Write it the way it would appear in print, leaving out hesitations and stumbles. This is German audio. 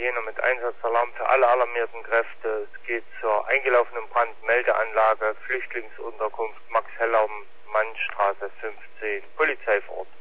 Italiener mit Einsatzalarm für alle alarmierten Kräfte. Es geht zur eingelaufenen Brandmeldeanlage, Flüchtlingsunterkunft Max Heller, Mannstraße 15, Polizei vor Ort.